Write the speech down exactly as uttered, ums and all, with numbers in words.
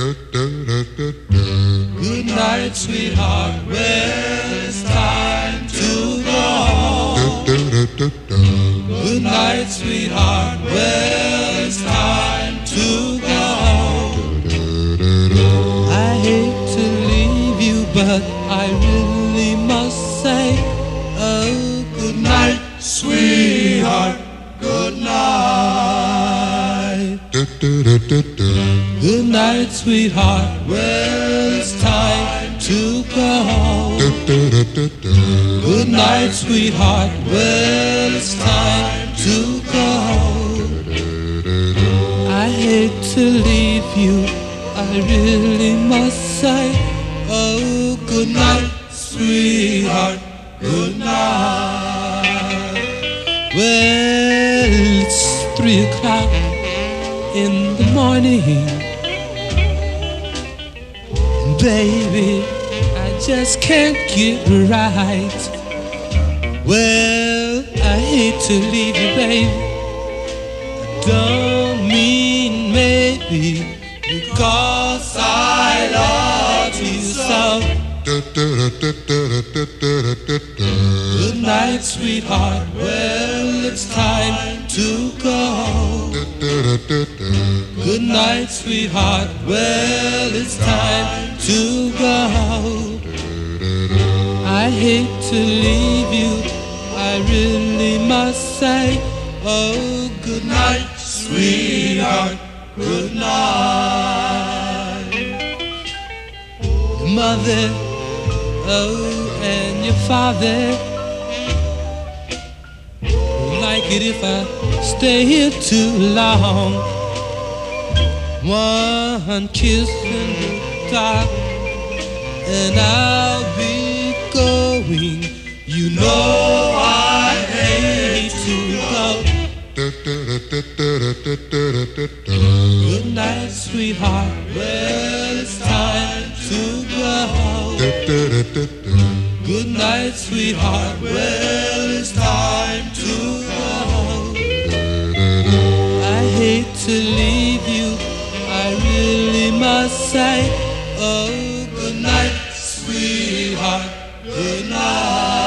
Good night, sweetheart. Well, it's time to go home. Good night, sweetheart. Well, it's time to go home. I hate to leave you, but I really must say, oh, good night, sweetheart. Good night. Good night, sweetheart. Well, it's time to go home. Good night, sweetheart. Well, it's time to go home. I hate to leave you, I really must say, oh, good night, sweetheart. Good night. Well, it's three o'clock in the morning, baby, I just can't get right. Well, I hate to leave you, baby. I don't mean maybe, because I love you so. Good night, sweetheart. Well, it's time to go. Good night, sweetheart. Well, it's time to go. I hate to leave you, I really must say, oh, good night, sweetheart. Good night. Your mother, oh, and your father like it if I stay here too long. One kiss in the dark and I'll be going. You know I hate to go. Good night, sweetheart. Well, it's time to go. Good night, sweetheart. Well, it's time to go. I hate to leave you, I really must say, oh, good night, sweetheart. Good night.